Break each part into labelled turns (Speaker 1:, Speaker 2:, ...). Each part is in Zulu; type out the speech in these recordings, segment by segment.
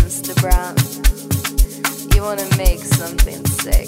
Speaker 1: Instagram. You wanna make something sick.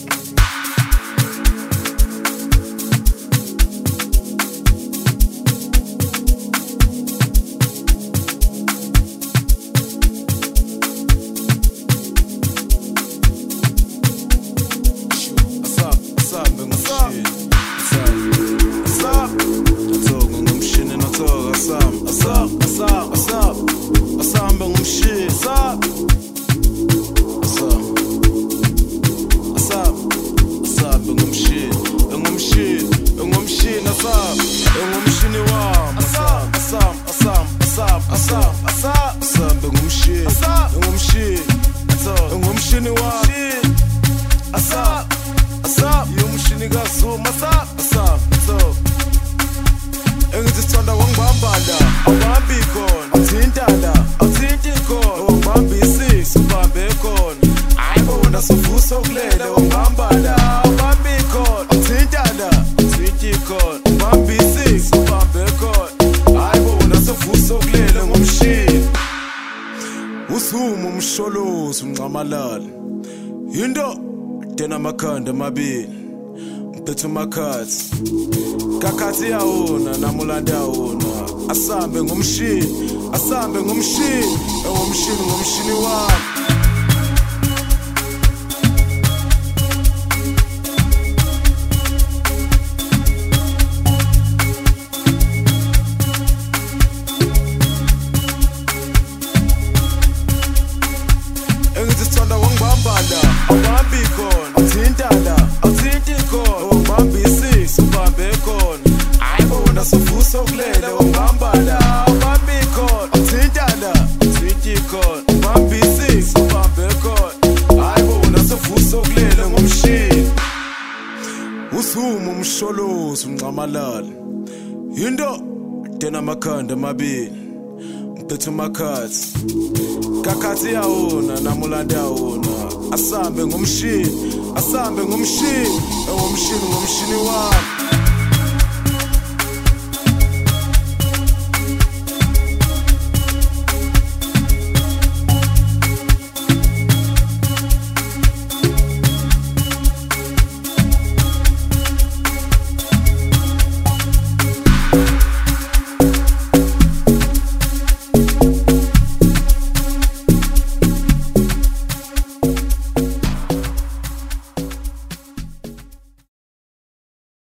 Speaker 2: Umsholozi unqamalala into dena amakhanda amabili mpethu makhathi kakhathi yawona namulanda yawona asambe ngomshini ngomshini wami umsholozi unqamalala into dena amakhanda amabili mpethu makhathi kakhathi yawona namulanda yawona asambe ngomshini wami